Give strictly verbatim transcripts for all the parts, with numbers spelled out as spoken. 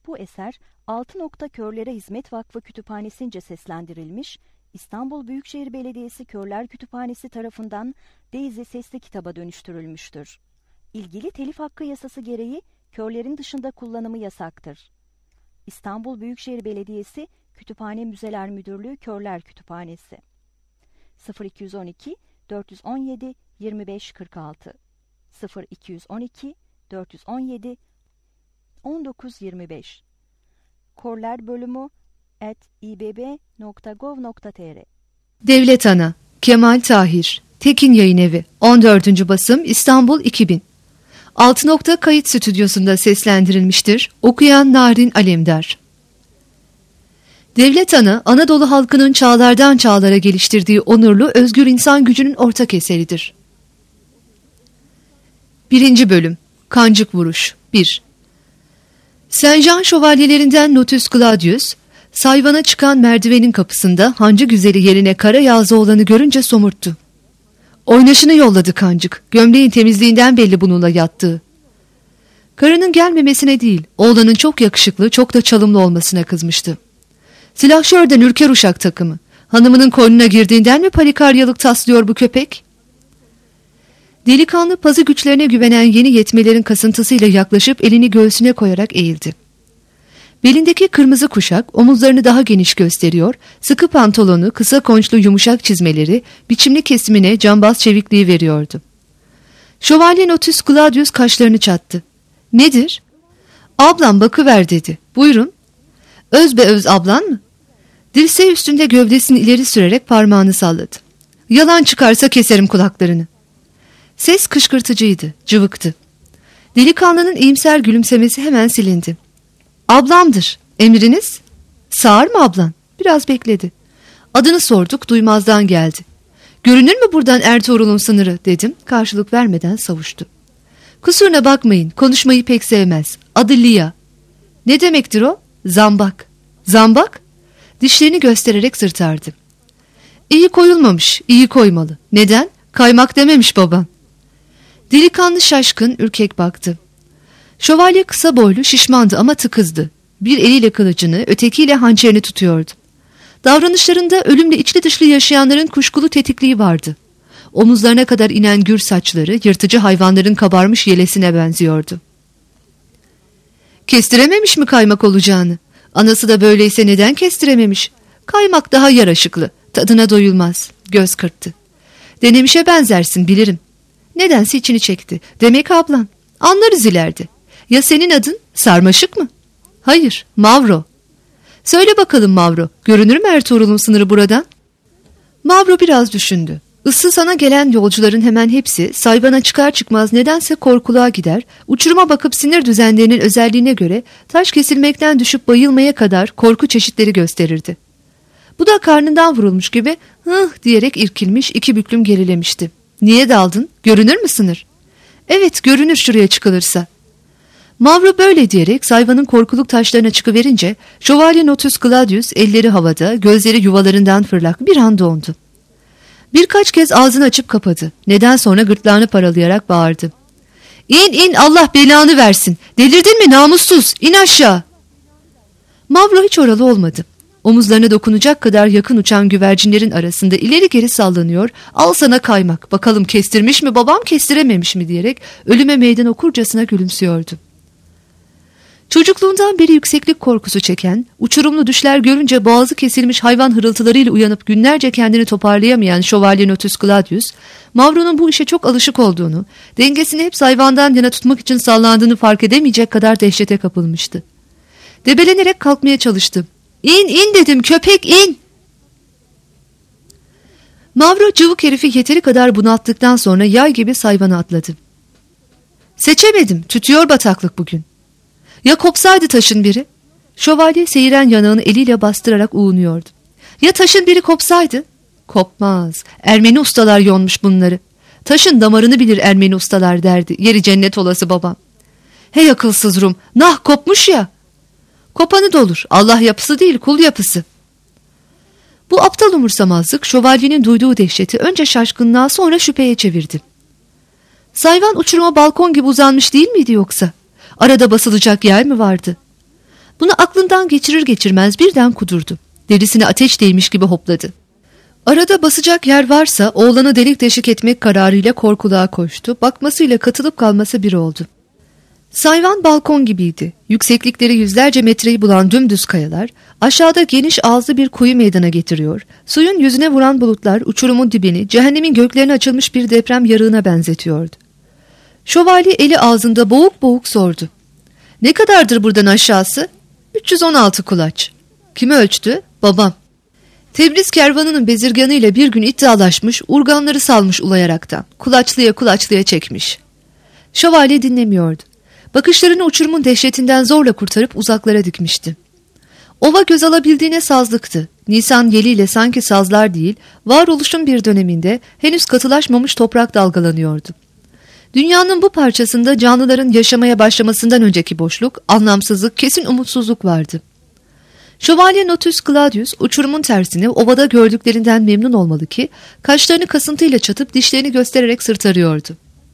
Bu eser Altı Nokta Körlere Hizmet Vakfı Kütüphanesi'nce seslendirilmiş, İstanbul Büyükşehir Belediyesi Körler Kütüphanesi tarafından Daisy sesli kitaba dönüştürülmüştür. İlgili telif hakkı yasası gereği körlerin dışında kullanımı yasaktır. İstanbul Büyükşehir Belediyesi Kütüphane Müzeler Müdürlüğü Körler Kütüphanesi sıfır iki on iki dört on yedi yirmi beş kırk altı sıfır iki on iki dört on yedi on dokuz yirmi beş Körler bölümü at i b b nokta gov nokta t r Devlet Ana Kemal Tahir Tekin Yayınevi on dördüncü basım İstanbul iki bin Altı Nokta Kayıt Stüdyosu'nda seslendirilmiştir. Okuyan Narin Alemdar. Devlet Ana, Anadolu halkının çağlardan çağlara geliştirdiği onurlu, özgür insan gücünün ortak eseridir. Birinci Bölüm Kancık Vuruş bir Saint Jean şövalyelerinden Notus Claudius, Sayvan'a çıkan merdivenin kapısında hancı güzeli yerine kara yazı olanı görünce somurttu. Oynaşını yolladı kancık, gömleğin temizliğinden belli bununla yattığı. Karının gelmemesine değil, oğlanın çok yakışıklı, çok da çalımlı olmasına kızmıştı. Silahşörden ürker uşak takımı, hanımının koynuna girdiğinden mi palikaryalık taslıyor bu köpek? Delikanlı pazı güçlerine güvenen yeni yetmelerin kasıntısıyla yaklaşıp elini göğsüne koyarak eğildi. Belindeki kırmızı kuşak omuzlarını daha geniş gösteriyor, sıkı pantolonu, kısa konçlu yumuşak çizmeleri, biçimli kesimine cambaz çevikliği veriyordu. Şövalye Notus Claudius kaşlarını çattı. Nedir? Ablam bakıver dedi. Buyurun. Öz be öz ablan mı? Dirseği üstünde gövdesini ileri sürerek parmağını salladı. Yalan çıkarsa keserim kulaklarını. Ses kışkırtıcıydı, cıvıktı. Delikanlının iyimser gülümsemesi hemen silindi. Ablamdır. Emriniz? Sağır mı ablan? Biraz bekledi. Adını sorduk, duymazdan geldi. Görünür mü buradan Ertuğrul'un sınırı dedim. Karşılık vermeden savuştu. Kusuruna bakmayın, konuşmayı pek sevmez. Adı Lia. Ne demektir o? Zambak. Zambak? Dişlerini göstererek sırtardı. İyi koyulmamış, iyi koymalı. Neden? Kaymak dememiş baban. Delikanlı şaşkın, ürkek baktı. Şövalye kısa boylu, şişmandı ama tıkızdı. Bir eliyle kılıcını, ötekiyle hançerini tutuyordu. Davranışlarında ölümle içli dışlı yaşayanların kuşkulu tetikliği vardı. Omuzlarına kadar inen gür saçları, yırtıcı hayvanların kabarmış yelesine benziyordu. Kestirememiş mi kaymak olacağını? Anası da böyleyse neden kestirememiş? Kaymak daha yaraşıklı, tadına doyulmaz. Göz kırptı. Denemişe benzersin, bilirim. Nedense içini çekti. Demek ablan. Anlarız ileride. Ya senin adın Sarmaşık mı? Hayır, Mavro. Söyle bakalım Mavro, görünür mü Ertuğrul'un sınırı buradan? Mavro biraz düşündü. Issız sana gelen yolcuların hemen hepsi Sayvan'a çıkar çıkmaz nedense korkuluğa gider, uçuruma bakıp sinir düzenlerinin özelliğine göre taş kesilmekten düşüp bayılmaya kadar korku çeşitleri gösterirdi. Bu da karnından vurulmuş gibi hıh diyerek irkilmiş, iki büklüm gerilemişti. Niye daldın? Görünür mü sınır? Evet, görünür şuraya çıkılırsa. Mavro böyle diyerek Sayvan'ın korkuluk taşlarına çıkıverince Şövalye Notus Claudius elleri havada, gözleri yuvalarından fırlak bir an dondu. Birkaç kez ağzını açıp kapadı. Neden sonra gırtlağını paralayarak bağırdı. İn in, Allah belanı versin. Delirdin mi namussuz? İn aşağı. Mavro hiç oralı olmadı. Omuzlarına dokunacak kadar yakın uçan güvercinlerin arasında ileri geri sallanıyor. Al sana kaymak. Bakalım kestirmiş mi babam, kestirememiş mi diyerek ölüme meydan okurcasına gülümsüyordu. Çocukluğundan beri yükseklik korkusu çeken, uçurumlu düşler görünce boğazı kesilmiş hayvan hırıltılarıyla uyanıp günlerce kendini toparlayamayan Şövalye Notus Claudius, Mavro'nun bu işe çok alışık olduğunu, dengesini hep hayvandan yana tutmak için sallandığını fark edemeyecek kadar dehşete kapılmıştı. Debelenerek kalkmaya çalıştı. İn in dedim, köpek in! Mavro cıvık herifi yeteri kadar bunalttıktan sonra yay gibi Sayvan'a atladı. Seçemedim, tütüyor bataklık bugün. Ya kopsaydı taşın biri? Şövalye seyiren yanağını eliyle bastırarak uğunuyordu. Ya taşın biri kopsaydı? Kopmaz. Ermeni ustalar yonmuş bunları. Taşın damarını bilir Ermeni ustalar derdi. Yeri cennet olası babam. Hey akılsız Rum, nah kopmuş ya. Kopanı da olur. Allah yapısı değil, kul yapısı. Bu aptal umursamazlık şövalyenin duyduğu dehşeti önce şaşkınlığa sonra şüpheye çevirdi. Sayvan uçuruma balkon gibi uzanmış değil miydi yoksa? Arada basılacak yer mi vardı? Bunu aklından geçirir geçirmez birden kudurdu. Derisine ateş değmiş gibi hopladı. Arada basacak yer varsa oğlanı delik deşik etmek kararıyla korkuluğa koştu. Bakmasıyla katılıp kalması bir oldu. Sayvan balkon gibiydi. Yükseklikleri yüzlerce metreyi bulan dümdüz kayalar aşağıda geniş ağızlı bir kuyu meydana getiriyor. Suyun yüzüne vuran bulutlar uçurumun dibini cehennemin göklerine açılmış bir deprem yarığına benzetiyordu. Şövalye eli ağzında boğuk boğuk sordu. Ne kadardır buradan aşağısı? üç yüz on altı kulaç. Kimi ölçtü? Babam. Tebriz kervanının bezirganıyla bir gün iddialaşmış, urganları salmış ulayaraktan. Kulaçlıya kulaçlıya çekmiş. Şövalye dinlemiyordu. Bakışlarını uçurumun dehşetinden zorla kurtarıp uzaklara dikmişti. Ova göz alabildiğine sazlıktı. Nisan yeliyle sanki sazlar değil, varoluşun bir döneminde henüz katılaşmamış toprak dalgalanıyordu. Dünyanın bu parçasında canlıların yaşamaya başlamasından önceki boşluk, anlamsızlık, kesin umutsuzluk vardı. Şövalye Notus Claudius uçurumun tersine ovada gördüklerinden memnun olmalı ki kaşlarını kasıntıyla çatıp dişlerini göstererek sırt arıyordu.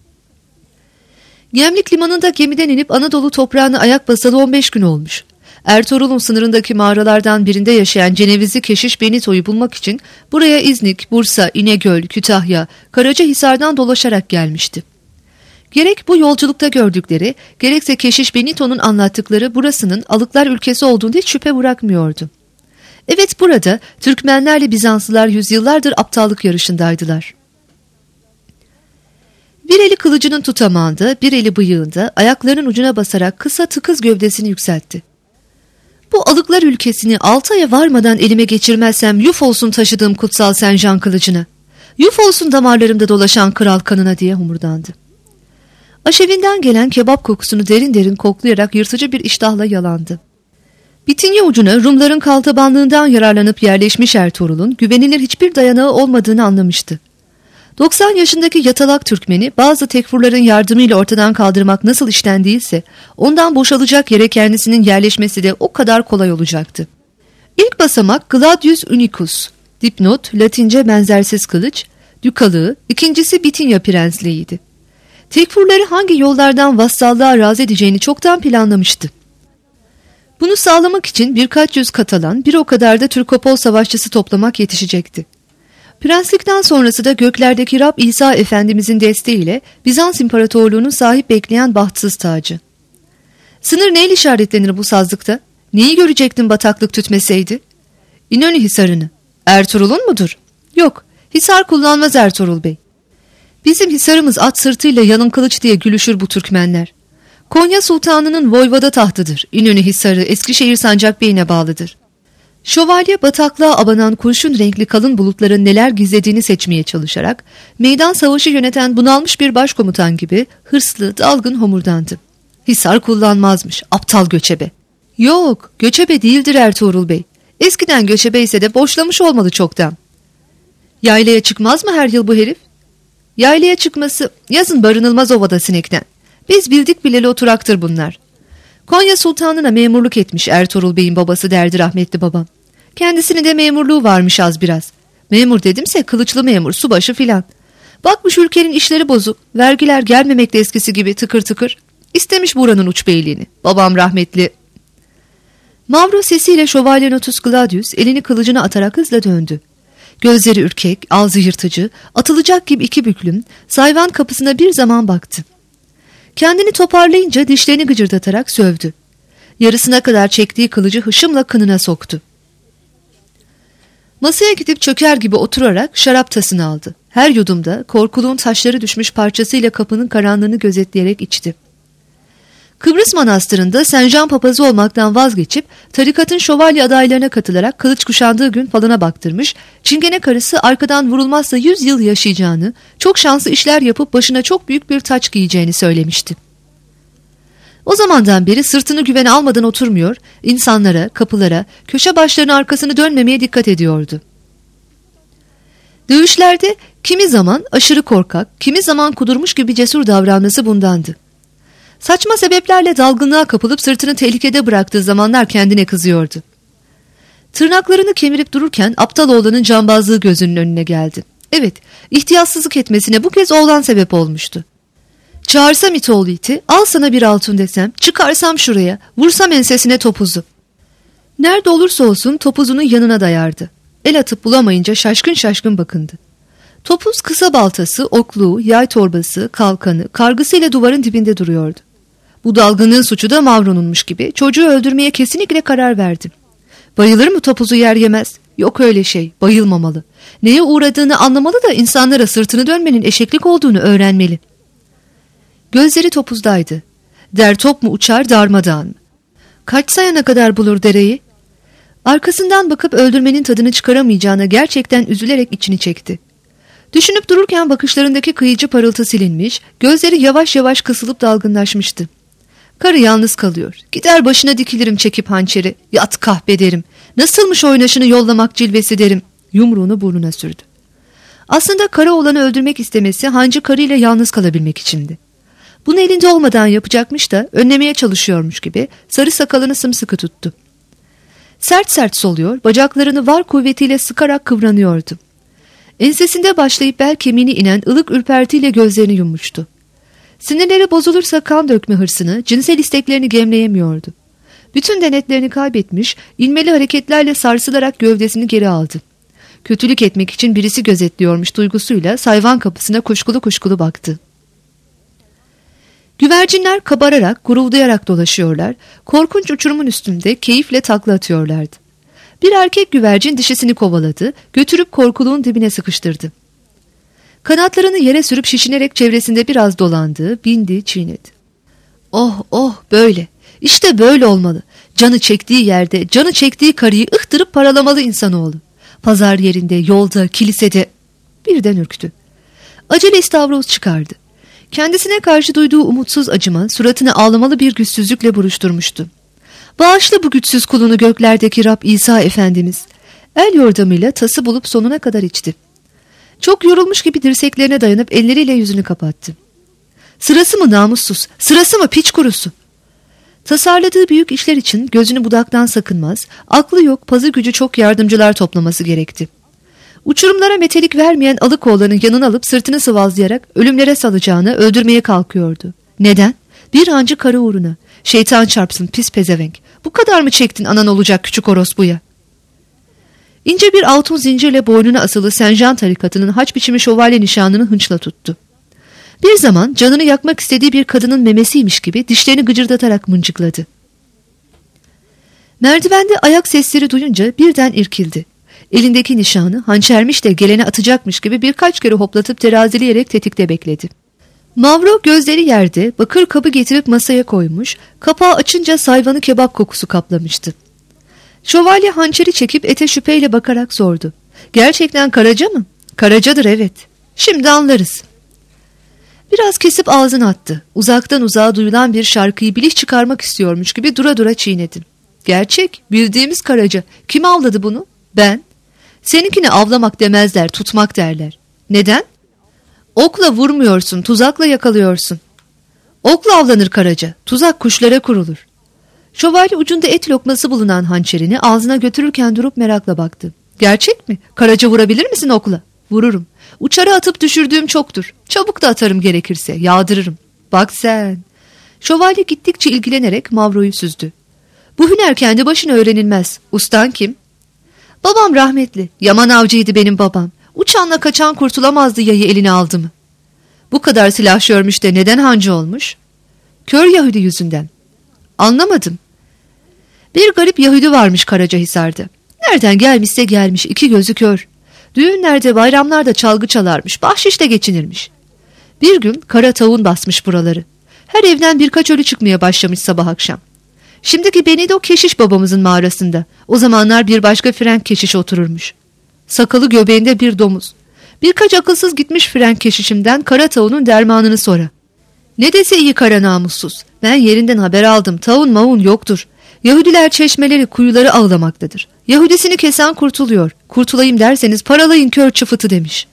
Gemlik limanında gemiden inip Anadolu toprağına ayak basalı on beş gün olmuş. Ertuğrul'un sınırındaki mağaralardan birinde yaşayan Cenevizli keşiş Benito'yu bulmak için buraya İznik, Bursa, İnegöl, Kütahya, Karacahisar'dan dolaşarak gelmişti. Gerek bu yolculukta gördükleri, gerekse keşiş Benito'nun anlattıkları burasının Alıklar ülkesi olduğunu hiç şüphe bırakmıyordu. Evet, burada Türkmenlerle Bizanslılar yüzyıllardır aptallık yarışındaydılar. Bir eli kılıcının tutamağında, bir eli bıyığında, ayaklarının ucuna basarak kısa tıkız gövdesini yükseltti. Bu Alıklar ülkesini altı aya varmadan elime geçirmezsem yuf olsun taşıdığım kutsal Sencan kılıcına. Yuf olsun damarlarımda dolaşan kral kanına diye homurdandı. Aşevinden gelen kebap kokusunu derin derin koklayarak yırtıcı bir iştahla yalandı. Bitinye ucuna Rumların kaltabanlığından yararlanıp yerleşmiş Ertuğrul'un güvenilir hiçbir dayanağı olmadığını anlamıştı. doksan yaşındaki yatalak Türkmeni bazı tekfurların yardımıyla ortadan kaldırmak nasıl işlendiyse ondan boşalacak yere kendisinin yerleşmesi de o kadar kolay olacaktı. İlk basamak Gladius Unicus, dipnot Latince benzersiz kılıç, dükalığı, ikincisi Bitinya prensliğiydi. Tekfurları hangi yollardan vassallığa razı edeceğini çoktan planlamıştı. Bunu sağlamak için birkaç yüz Katalan, bir o kadar da Türkopol savaşçısı toplamak yetişecekti. Prenslikten sonrası da göklerdeki Rab İsa Efendimizin desteğiyle Bizans İmparatorluğu'nun sahip bekleyen bahtsız tacı. Sınır neyle işaretlenir bu sazlıkta? Neyi görecektin bataklık tütmeseydi? İnönü Hisarı'nı. Ertuğrul'un mudur? Yok, Hisar kullanmaz Ertuğrul Bey. Bizim Hisarımız at sırtıyla yalın kılıç diye gülüşür bu Türkmenler. Konya Sultanı'nın voyvoda tahtıdır. İnönü Hisarı Eskişehir Sancakbey'ine bağlıdır. Şövalye bataklığa abanan kurşun renkli kalın bulutların neler gizlediğini seçmeye çalışarak meydan savaşı yöneten bunalmış bir başkomutan gibi hırslı, dalgın homurdandı. Hisar kullanmazmış, aptal göçebe. Yok, göçebe değildir Ertuğrul Bey. Eskiden göçebe ise de boşlamış olmalı çoktan. Yaylaya çıkmaz mı her yıl bu herif? Yaylaya çıkması yazın barınılmaz ovada sinekten. Biz bildik bileli oturaktır bunlar. Konya Sultanı'na memurluk etmiş Ertuğrul Bey'in babası derdi rahmetli babam. Kendisinin de memurluğu varmış az biraz. Memur dedimse kılıçlı memur, subaşı filan. Bakmış ülkenin işleri bozuk, vergiler gelmemekte eskisi gibi tıkır tıkır. İstemiş buranın uçbeyliğini. Babam rahmetli. Mavro sesiyle Şövalye Notus Claudius elini kılıcına atarak hızla döndü. Gözleri ürkek, ağzı yırtıcı, atılacak gibi iki büklüm, sayvan kapısına bir zaman baktı. Kendini toparlayınca dişlerini gıcırdatarak sövdü. Yarısına kadar çektiği kılıcı hışımla kınına soktu. Masaya gidip çöker gibi oturarak şarap tasını aldı. Her yudumda korkuluğun taşları düşmüş parçasıyla kapının karanlığını gözetleyerek içti. Kıbrıs Manastırı'nda Sencan papazı olmaktan vazgeçip tarikatın şövalye adaylarına katılarak kılıç kuşandığı gün falına baktırmış, çingene karısı arkadan vurulmazsa yüz yıl yaşayacağını, çok şanslı işler yapıp başına çok büyük bir taç giyeceğini söylemişti. O zamandan beri sırtını güvene almadan oturmuyor, insanlara, kapılara, köşe başlarına arkasını dönmemeye dikkat ediyordu. Dövüşlerde kimi zaman aşırı korkak, kimi zaman kudurmuş gibi cesur davranması bundandı. Saçma sebeplerle dalgınlığa kapılıp sırtını tehlikede bıraktığı zamanlar kendine kızıyordu. Tırnaklarını kemirip dururken aptal oğlanın cambazlığı gözünün önüne geldi. Evet, ihtiyatsızlık etmesine bu kez oğlan sebep olmuştu. Çağırsam itoğlu iti, al sana bir altın desem, çıkarsam şuraya, vursam ensesine topuzu. Nerede olursa olsun topuzunun yanına dayardı. El atıp bulamayınca şaşkın şaşkın bakındı. Topuz kısa baltası, okluğu, yay torbası, kalkanı, kargısıyla duvarın dibinde duruyordu. Bu dalgınlığın suçu da Mavro'nunmuş gibi çocuğu öldürmeye kesinlikle karar verdi. Bayılır mı topuzu yer yemez? Yok öyle şey, bayılmamalı. Neye uğradığını anlamalı da insanlara sırtını dönmenin eşeklik olduğunu öğrenmeli. Gözleri topuzdaydı. Der top mu uçar darmadağın mı? Kaç sayana kadar bulur dereyi? Arkasından bakıp öldürmenin tadını çıkaramayacağına gerçekten üzülerek içini çekti. Düşünüp dururken bakışlarındaki kıyıcı parıltı silinmiş, gözleri yavaş yavaş kısılıp dalgınlaşmıştı. Karı yalnız kalıyor. Gider başına dikilirim çekip hançeri. Yat kahpe derim. Nasılmış oynaşını yollamak cilvesi derim. Yumruğunu burnuna sürdü. Aslında kara olanı öldürmek istemesi hancı karıyla yalnız kalabilmek içindi. Bunu elinde olmadan yapacakmış da önlemeye çalışıyormuş gibi sarı sakalını sımsıkı tuttu. Sert sert soluyor, bacaklarını var kuvvetiyle sıkarak kıvranıyordu. Ensesinde başlayıp bel kemiğine inen ılık ürpertiyle gözlerini yummuştu. Sinirleri bozulursa kan dökme hırsını, cinsel isteklerini gemleyemiyordu. Bütün denetlerini kaybetmiş, inmeli hareketlerle sarsılarak gövdesini geri aldı. Kötülük etmek için birisi gözetliyormuş duygusuyla sayvan kapısına kuşkulu kuşkulu baktı. Güvercinler kabararak, guruldayarak dolaşıyorlar, korkunç uçurumun üstünde keyifle takla atıyorlardı. Bir erkek güvercin dişisini kovaladı, götürüp korkuluğun dibine sıkıştırdı. Kanatlarını yere sürüp şişinerek çevresinde biraz dolandı, bindi, çiğnedi. Oh oh böyle, işte böyle olmalı. Canı çektiği yerde, canı çektiği karıyı ıhtırıp paralamalı insanoğlu. Pazar yerinde, yolda, kilisede. Birden ürktü. Acele istavroz çıkardı. Kendisine karşı duyduğu umutsuz acıma suratını ağlamalı bir güçsüzlükle buruşturmuştu. Bağışla bu güçsüz kulunu göklerdeki Rab İsa Efendimiz. El yordamıyla tası bulup sonuna kadar içti. Çok yorulmuş gibi dirseklerine dayanıp elleriyle yüzünü kapattı. Sırası mı namussuz, sırası mı piç kurusu? Tasarladığı büyük işler için gözünü budaktan sakınmaz, aklı yok, pazı gücü çok yardımcılar toplaması gerekti. Uçurumlara metelik vermeyen Alıkoğlan'ın yanına alıp sırtını sıvazlayarak ölümlere salacağını öldürmeye kalkıyordu. Neden? Bir hancı karı uğruna. Şeytan çarpsın pis pezevenk. Bu kadar mı çektin anan olacak küçük orospuya? İnce bir altın zincirle boynuna asılı Senjan tarikatının haç biçimi şövalye nişanını hınçla tuttu. Bir zaman canını yakmak istediği bir kadının memesiymiş gibi dişlerini gıcırdatarak mıncıkladı. Merdivende ayak sesleri duyunca birden irkildi. Elindeki nişanı hançermiş de gelene atacakmış gibi birkaç kere hoplatıp terazileyerek tetikte bekledi. Mavro gözleri yerde, bakır kabı getirip masaya koymuş, kapağı açınca sayvanı kebap kokusu kaplamıştı. Şövalye hançeri çekip ete şüpheyle bakarak sordu. Gerçekten Karaca mı? Karacadır evet. Şimdi anlarız. Biraz kesip ağzına attı. Uzaktan uzağa duyulan bir şarkıyı biliş çıkarmak istiyormuş gibi dura dura çiğnedi. Gerçek, bildiğimiz Karaca. Kim avladı bunu? Ben. Seninkine avlamak demezler, tutmak derler. Neden? Okla vurmuyorsun, tuzakla yakalıyorsun. Okla avlanır Karaca, tuzak kuşlara kurulur. Şövalye ucunda et lokması bulunan hançerini ağzına götürürken durup merakla baktı. Gerçek mi? Karaca vurabilir misin okla? Vururum. Uçarı atıp düşürdüğüm çoktur. Çabuk da atarım gerekirse, yağdırırım. Bak sen. Şövalye gittikçe ilgilenerek Mavro'yu süzdü. Bu hüner kendi başına öğrenilmez. Ustan kim? Babam rahmetli. Yaman avcıydı benim babam. Uçanla kaçan kurtulamazdı yayı eline aldı mı? Bu kadar silah şörmüş de neden hancı olmuş? Kör Yahudi yüzünden. Anlamadım. Bir garip Yahudi varmış Karacahisar'da. Nereden gelmişse gelmiş, iki gözü kör. Düğünlerde, bayramlarda çalgı çalarmış, bahşişle geçinirmiş. Bir gün kara tavuğun basmış buraları. Her evden birkaç ölü çıkmaya başlamış sabah akşam. Şimdiki Benido keşiş babamızın mağarasında. O zamanlar bir başka Frenk keşiş otururmuş. Sakalı göbeğinde bir domuz. Birkaç akılsız gitmiş Frenk keşişimden kara tavuğunun dermanını sora. Ne dese iyi kara namussuz. Ben yerinden haber aldım. Tavuğun mavun yoktur. Yahudiler çeşmeleri, kuyuları ağlamaktadır. Yahudisini kesen kurtuluyor. Kurtulayım derseniz paralayın kör çıfıtı demiş.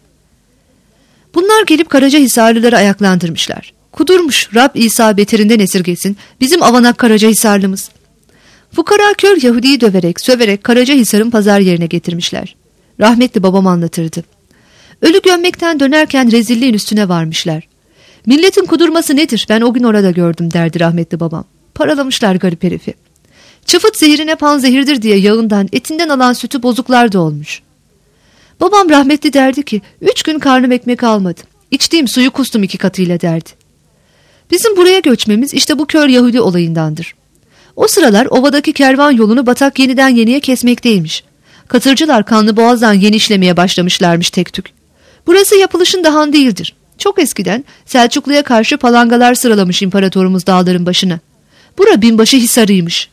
Bunlar gelip Karacahisarlıları ayaklandırmışlar. Kudurmuş, Rab İsa beterinden esirgesin, bizim avanak Karacahisarlımız. Fukara kör Yahudi'yi döverek, söverek Karacahisar'ın pazar yerine getirmişler. Rahmetli babam anlatırdı. Ölü gömmekten dönerken rezilliğin üstüne varmışlar. Milletin kudurması nedir, ben o gün orada gördüm derdi rahmetli babam. Paralamışlar garip herifi. Çıfıt zehrine panzehirdir diye yağından, etinden alan sütü bozuklar da olmuş. Babam rahmetli derdi ki, üç gün karnım ekmek almadı. İçtiğim suyu kustum iki katıyla derdi. Bizim buraya göçmemiz işte bu kör Yahudi olayındandır. O sıralar ovadaki kervan yolunu batak yeniden yeniye kesmekteymiş. Katırcılar Kanlıboğaz'dan yeni işlemeye başlamışlarmış tek tük. Burası yapılışın dahan değildir. Çok eskiden Selçuklu'ya karşı palangalar sıralamış imparatorumuz dağların başına. Bura binbaşı hisarıymış.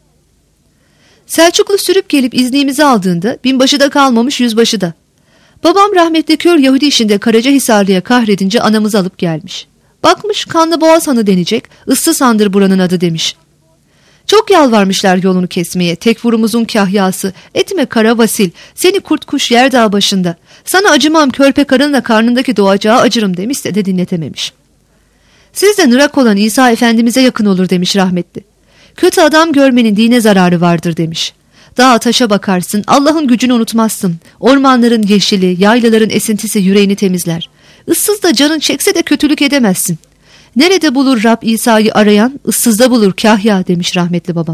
Selçuklu sürüp gelip iznimizi aldığında binbaşı da kalmamış yüzbaşı da. Babam rahmetli kör Yahudi işinde Karacahisarlı'ya kahredince anamızı alıp gelmiş. Bakmış Kanlıboğaz Hanı denecek, ıssız handır buranın adı demiş. Çok yalvarmışlar yolunu kesmeye, tekfurumuzun kahyası, etme kara vasil, seni kurt kuş yer dağ başında, sana acımam körpe karınla karnındaki doğacağı acırım demişse de dinletememiş. Siz de nırak olan İsa Efendimiz'e yakın olur demiş rahmetli. Kötü adam görmenin dine zararı vardır demiş. Dağa taşa bakarsın, Allah'ın gücünü unutmazsın. Ormanların yeşili, yaylaların esintisi yüreğini temizler. Issız da canın çekse de kötülük edemezsin. Nerede bulur Rab İsa'yı arayan, ıssızda bulur kahya demiş rahmetli babam.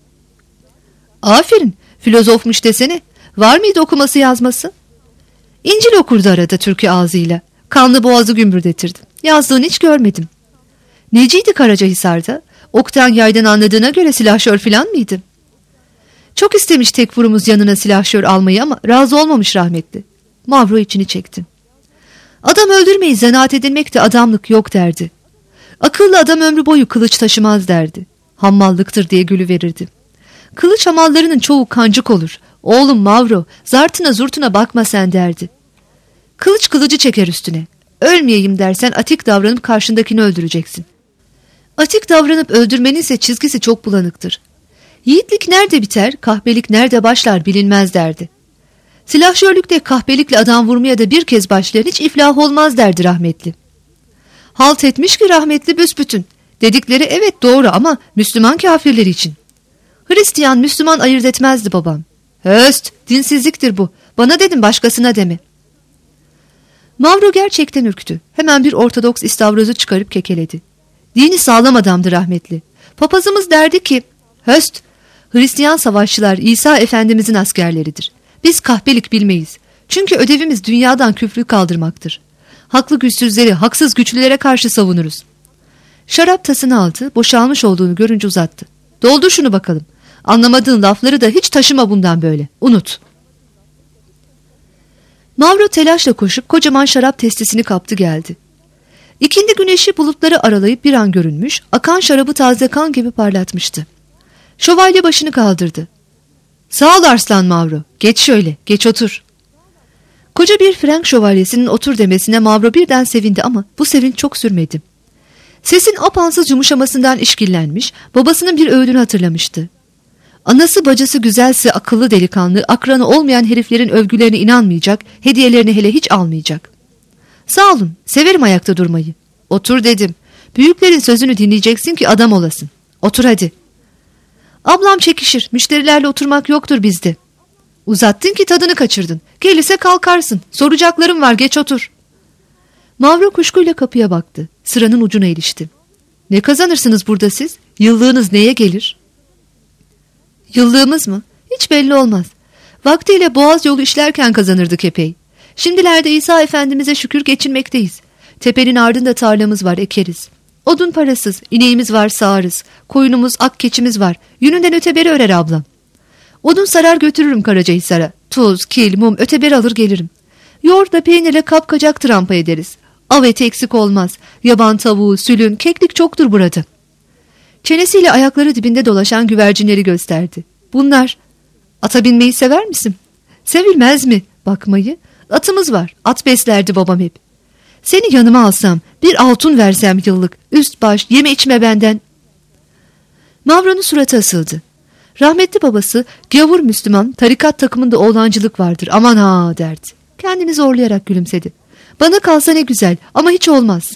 Aferin, filozofmuş desene. Var mıydı okuması yazması? İncil okurdu arada türkü ağzıyla. Kanlı boğazı gümbürdetirdi. Yazdığını hiç görmedim. Neciydi Karacahisar'da? Oktan yaydan anladığına göre silahşör filan mıydı? Çok istemiş tekfurumuz yanına silahşör almayı ama razı olmamış rahmetli. Mavro içini çekti. Adam öldürmeyi zanaat edilmekte adamlık yok derdi. Akıllı adam ömrü boyu kılıç taşımaz derdi. Hammallıktır diye gülüverirdi. Kılıç hamallarının çoğu kancık olur. Oğlum Mavro, zartına zurtuna bakma sen derdi. Kılıç kılıcı çeker üstüne. Ölmeyeyim dersen atik davranıp karşındakini öldüreceksin. Atik davranıp öldürmenin ise çizgisi çok bulanıktır. Yiğitlik nerede biter, kahpelik nerede başlar bilinmez derdi. Silahşörlükte kahpelikle adam vurmaya da bir kez başlayan hiç iflah olmaz derdi rahmetli. Halt etmiş ki rahmetli büsbütün. Dedikleri evet doğru ama Müslüman kafirleri için. Hristiyan Müslüman ayırt etmezdi babam. Höst, dinsizliktir bu. Bana dedim başkasına deme. Mavro gerçekten ürktü. Hemen bir Ortodoks istavrozu çıkarıp kekeledi. Dini sağlam adamdı rahmetli. Papazımız derdi ki, höst, Hristiyan savaşçılar İsa Efendimizin askerleridir. Biz kahpelik bilmeyiz. Çünkü ödevimiz dünyadan küfrü kaldırmaktır. Haklı güçsüzleri haksız güçlülere karşı savunuruz. Şarap tasını aldı, boşalmış olduğunu görünce uzattı. Doldur şunu bakalım. Anlamadığın lafları da hiç taşıma bundan böyle. Unut. Mavro telaşla koşup kocaman şarap testisini kaptı geldi. İkindi güneşi bulutları aralayıp bir an görünmüş, akan şarabı taze kan gibi parlatmıştı. Şövalye başını kaldırdı. Sağ ol Arslan Mavro, geç şöyle, geç otur. Koca bir Frank şövalyesinin otur demesine Mavro birden sevindi ama bu sevinç çok sürmedi. Sesin apansız yumuşamasından işkillenmiş, babasının bir öğüdünü hatırlamıştı. Anası bacısı güzelse akıllı delikanlı, akranı olmayan heriflerin övgülerine inanmayacak, hediyelerini hele hiç almayacak. Sağ olun, severim ayakta durmayı. Otur dedim. Büyüklerin sözünü dinleyeceksin ki adam olasın. Otur hadi. Ablam çekişir, müşterilerle oturmak yoktur bizde. Uzattın ki tadını kaçırdın. Gelirse kalkarsın, soracaklarım var, geç otur. Mavro kuşkuyla kapıya baktı. Sıranın ucuna ilişti. Ne kazanırsınız burada siz? Yıllığınız neye gelir? Yıllığımız mı? Hiç belli olmaz. Vaktiyle boğaz yolu işlerken kazanırdık epey. Şimdilerde İsa Efendimiz'e şükür geçinmekteyiz. Tepenin ardında tarlamız var, ekeriz. Odun parasız, ineğimiz var, sağarız. Koyunumuz, ak keçimiz var. Yününden öteberi örer ablam. Odun sarar götürürüm Karacahisar'a. Tuz, kil, mum, öteberi alır gelirim. Yoğurtla peynirle kapkacak trampa ederiz. Av eti eksik olmaz. Yaban tavuğu, sülün, keklik çoktur burada. Çenesiyle ayakları dibinde dolaşan güvercinleri gösterdi. Bunlar. Ata binmeyi sever misin? Sevilmez mi? Bakmayı. Atımız var. At beslerdi babam hep. Seni yanıma alsam, bir altın versem yıllık, üst baş, yeme içme benden. Mavro'nun suratı asıldı. Rahmetli babası, gavur Müslüman, tarikat takımında oğlancılık vardır, aman ha derdi. Kendini zorlayarak gülümsedi. Bana kalsa ne güzel ama hiç olmaz.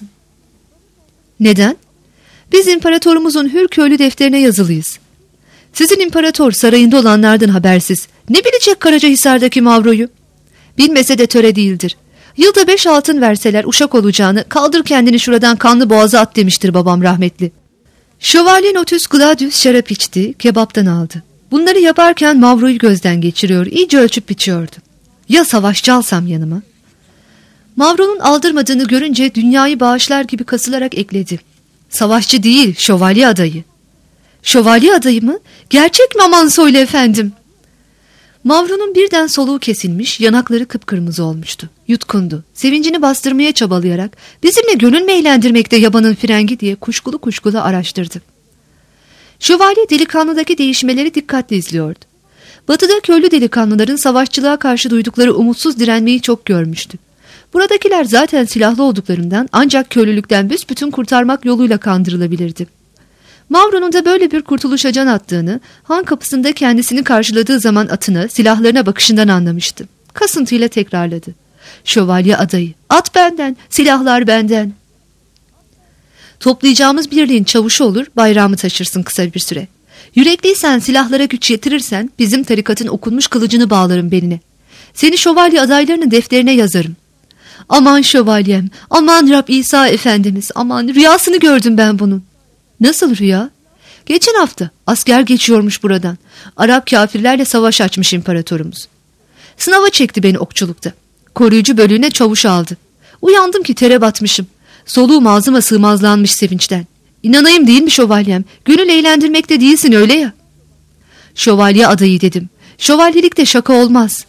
Neden? Biz imparatorumuzun hür köylü defterine yazılıyız. Sizin imparator sarayında olanlardan habersiz. Ne bilecek Karacahisar'daki Mavro'yu? Bilmese de töre değildir. Yılda beş altın verseler uşak olacağını, kaldır kendini şuradan kanlı boğaza at demiştir babam rahmetli. Şövalye Notus Gladius şarap içti, kebaptan aldı. Bunları yaparken Mavro'yu gözden geçiriyor, iyice ölçüp biçiyordu. Ya savaşçı alsam yanıma? Mavro'nun aldırmadığını görünce dünyayı bağışlar gibi kasılarak ekledi. Savaşçı değil, şövalye adayı. Şövalye adayı mı? Gerçek mi aman söyle efendim? Mavro'nun birden soluğu kesilmiş, yanakları kıpkırmızı olmuştu. Yutkundu. Sevincini bastırmaya çabalayarak bizimle gönül mü eğlendirmekte yabanın frengi diye kuşkulu kuşkulu araştırdı. Şövalye delikanlıdaki değişmeleri dikkatli izliyordu. Batıda köylü delikanlıların savaşçılığa karşı duydukları umutsuz direnmeyi çok görmüştü. Buradakiler zaten silahlı olduklarından ancak köylülükten büsbütün kurtarmak yoluyla kandırılabilirdi. Mavro'nun da böyle bir kurtuluşa can attığını, han kapısında kendisini karşıladığı zaman atına, silahlarına bakışından anlamıştı. Kasıntıyla tekrarladı. Şövalye adayı, at benden, silahlar benden. Toplayacağımız birliğin çavuşu olur, bayrağımı taşırsın kısa bir süre. Yürekliysen, silahlara güç yetirirsen, bizim tarikatın okunmuş kılıcını bağlarım beline. Seni şövalye adaylarının defterine yazarım. Aman şövalyem, aman Rab İsa Efendimiz, aman rüyasını gördüm ben bunun. Nasıl rüya? Geçen hafta asker geçiyormuş buradan. Arap kafirlerle savaş açmış imparatorumuz. Sınava çekti beni okçulukta. Koruyucu bölüğüne çavuş aldı. Uyandım ki tere batmışım. Soluğum ağzıma sığmazlanmış sevinçten. İnanayım değil mi şövalyem? Gönül eğlendirmekte değilsin öyle ya. Şövalye adayı dedim. Şövalyelikte şaka olmaz.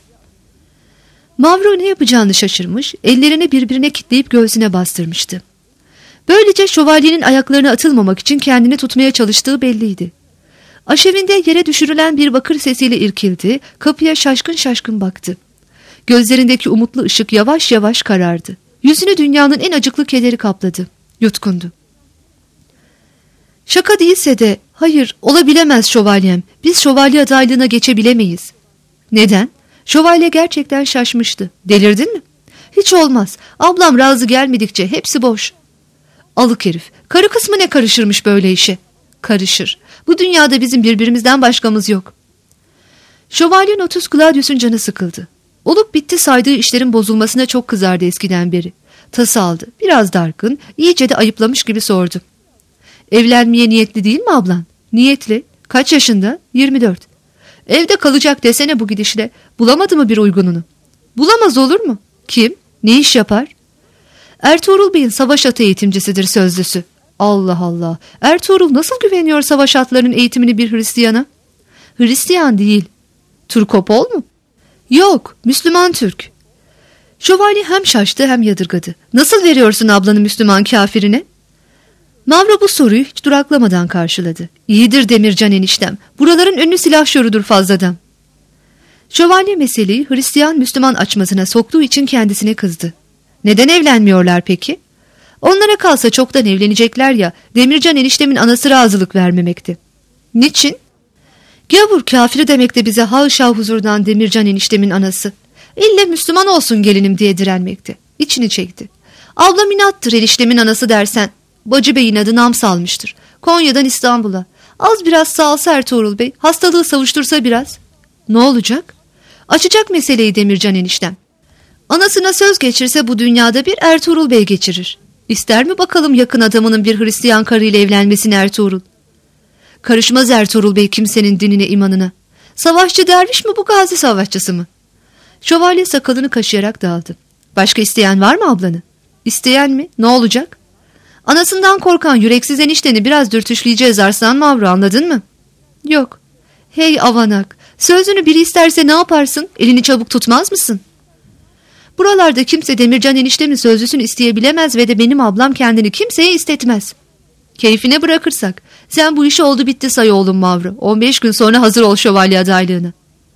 Mavro ne yapacağını şaşırmış, ellerini birbirine kitleyip göğsüne bastırmıştı. Böylece şövalyenin ayaklarına atılmamak için kendini tutmaya çalıştığı belliydi. Aşevinde yere düşürülen bir bakır sesiyle irkildi, kapıya şaşkın şaşkın baktı. Gözlerindeki umutlu ışık yavaş yavaş karardı. Yüzünü dünyanın en acıklı kederi kapladı. Yutkundu. Şaka değilse de, hayır olabilemez şövalyem, biz şövalye adaylığına geçebilemeyiz. Neden? Şövalye gerçekten şaşmıştı. Delirdin mi? Hiç olmaz, ablam razı gelmedikçe hepsi boş. Alık herif, karı kısmı ne karışırmış böyle işe? Karışır. Bu dünyada bizim birbirimizden başkamız yok. Şövalye Notus Gladius'un canı sıkıldı. Olup bitti saydığı işlerin bozulmasına çok kızardı eskiden beri. Tası aldı, biraz dargın, iyice de ayıplamış gibi sordu. Evlenmeye niyetli değil mi ablan? Niyetli. Kaç yaşında? yirmi dört. Evde kalacak desene bu gidişle. Bulamadı mı bir uygununu? Bulamaz olur mu? Kim? Ne iş yapar? Ertuğrul Bey'in savaş atı eğitimcisidir sözlüsü. Allah Allah. Ertuğrul nasıl güveniyor savaş atlarının eğitimini bir Hristiyana? Hristiyan değil. Turkopol mu? Yok, Müslüman Türk. Şövalye hem şaştı hem yadırgadı. Nasıl veriyorsun ablanı Müslüman kafirine? Mavro bu soruyu hiç duraklamadan karşıladı. İyidir Demircan eniştem. Buraların önü silah şorudur fazladan. Şövalye meseleyi Hristiyan Müslüman açmasına soktuğu için kendisine kızdı. Neden evlenmiyorlar peki? Onlara kalsa çoktan evlenecekler ya, Demircan eniştemin anası razılık vermemekti. Niçin? Gavur kafiri demekte bize haşa huzurdan Demircan eniştemin anası. İlle Müslüman olsun gelinim diye direnmekti. İçini çekti. Ablam inattır eniştemin anası dersen. Bacı Bey'in adı nam salmıştır. Konya'dan İstanbul'a. Az biraz sağalsa Ertuğrul Bey, hastalığı savuştursa biraz. Ne olacak? Açacak meseleyi Demircan eniştem. Anasına söz geçirse bu dünyada bir Ertuğrul Bey geçirir. İster mi bakalım yakın adamının bir Hristiyan karıyla evlenmesini Ertuğrul? Karışmaz Ertuğrul Bey kimsenin dinine imanına. Savaşçı derviş mi bu, gazi savaşçısı mı? Şövalye sakalını kaşıyarak dağıldı. Başka isteyen var mı ablanı? İsteyen mi? Ne olacak? Anasından korkan yüreksiz enişteni biraz dürtüşleyeceğiz Arslan Mavro, anladın mı? Yok. Hey avanak, sözünü biri isterse ne yaparsın? Elini çabuk tutmaz mısın? Buralarda kimse Demircan eniştemin sözlüsünü isteyebilemez ve de benim ablam kendini kimseye istetmez. Keyfine bırakırsak, sen bu işi oldu bitti say oğlum Mavro. on beş gün sonra hazır ol şövalye adaylığına.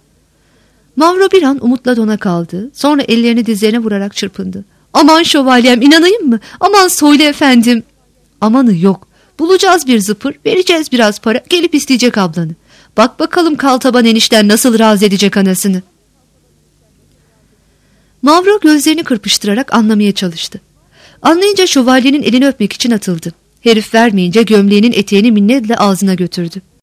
Mavro bir an umutla dona kaldı. Sonra ellerini dizlerine vurarak çırpındı. Aman şövalyem, inanayım mı? Aman söyle efendim. Amanı yok. Bulacağız bir zıpır, vereceğiz biraz para, gelip isteyecek ablanı. Bak bakalım kaltaban enişten nasıl razı edecek anasını. Mavro gözlerini kırpıştırarak anlamaya çalıştı. Anlayınca şövalyenin elini öpmek için atıldı. Herif vermeyince gömleğinin eteğini minnetle ağzına götürdü.